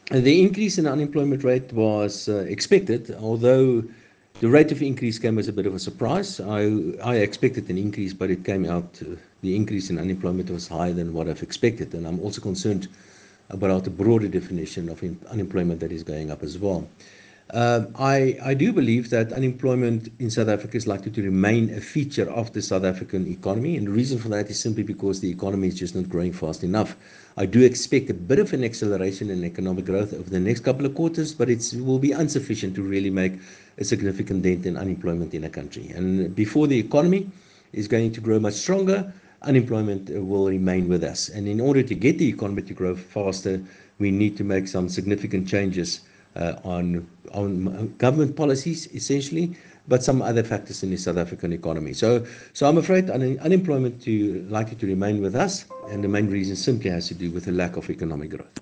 The increase in the unemployment rate was expected, although the rate of increase came as a bit of a surprise. I expected an increase, but it came out, the increase in unemployment was higher than what I've expected. And I'm also concerned about the broader definition of unemployment that is going up as well. I do believe that unemployment in South Africa is likely to remain a feature of the South African economy. And the reason for that is simply because the economy is just not growing fast enough. I do expect a bit of an acceleration in economic growth over the next couple of quarters, but it will be insufficient to really make a significant dent in unemployment in a country. And before the economy is going to grow much stronger, unemployment will remain with us. And in order to get the economy to grow faster, we need to make some significant changes on government policies, essentially, but some other factors in the South African economy. So I'm afraid unemployment likely to remain with us, and the main reason simply has to do with the lack of economic growth.